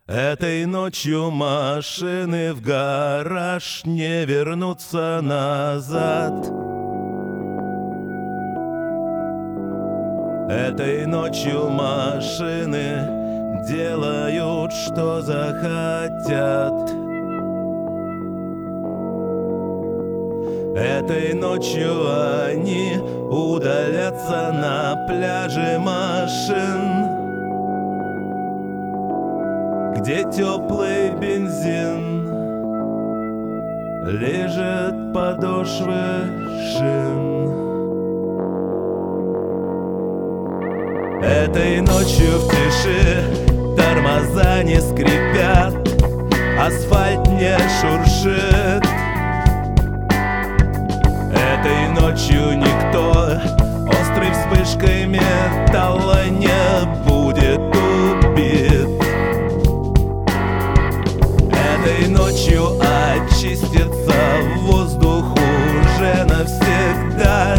Этой ночью машины в гараж не вернутся назад. Этой ночью машины делают, что захотят. Этой ночью они удалятся на пляже машин, где теплый бензин лежит подошвы шин. Этой ночью в тиши тормоза не скрипят, асфальт не шуршит. Этой ночью никто острой вспышкой металла не будет убит. Этой ночью очистится воздух уже навсегда,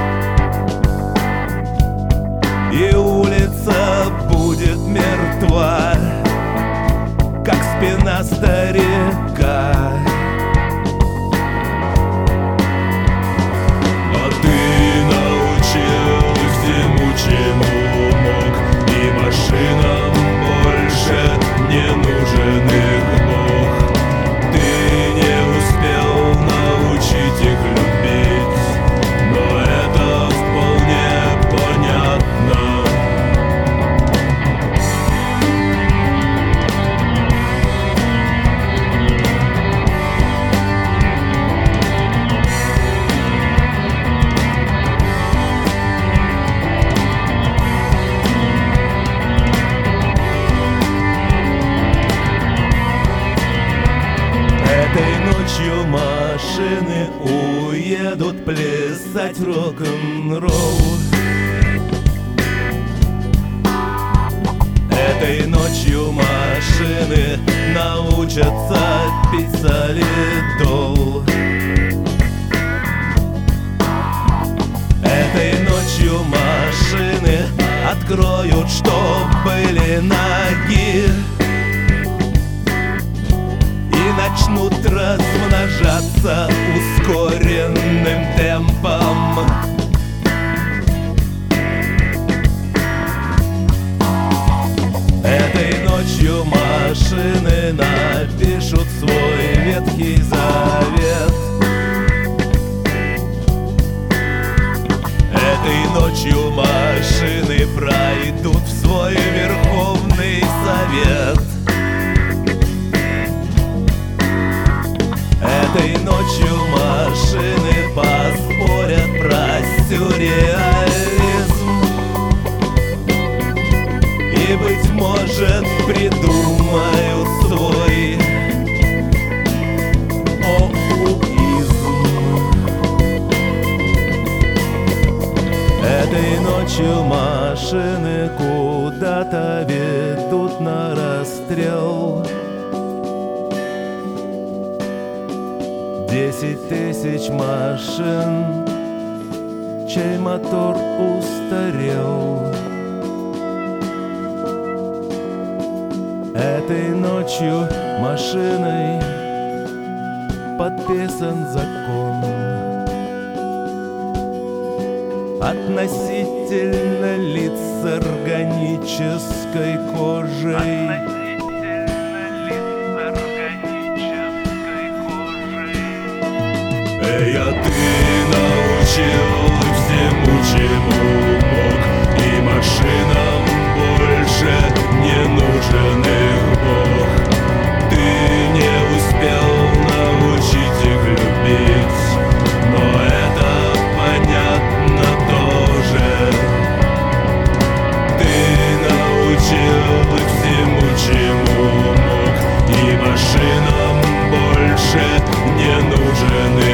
и улица будет мертва, как спина старика. А ты научил всему, чему мог, и машинам больше не нужен их бог. Ты не успел научить их любить, но это вполне понятно. Этой ночью машины уедут плясать рок-н-ролл. Этой ночью машины научатся пить солидол. Этой ночью машины откроют, что были ноги, и начнут размножаться ускоренным темпом. Этой ночью машины напишут свой Ветхий Завет. Этой ночью машины пройдут в свой Верховный Совет. Этой ночью машины поспорят про сюрреализм и, быть может, придумают свой оуизм. Этой ночью машины куда-то ведут на расстрел. 10 тысяч машин, чей мотор устарел. Этой ночью машиной подписан закон относительно лиц с органической кожей. А ты научил всему, чему мог, и машинам больше не нужен их бог. Ты не успел научить их любить, но это понятно тоже. Ты научил всему, чему мог, и машинам больше не нужен их бог.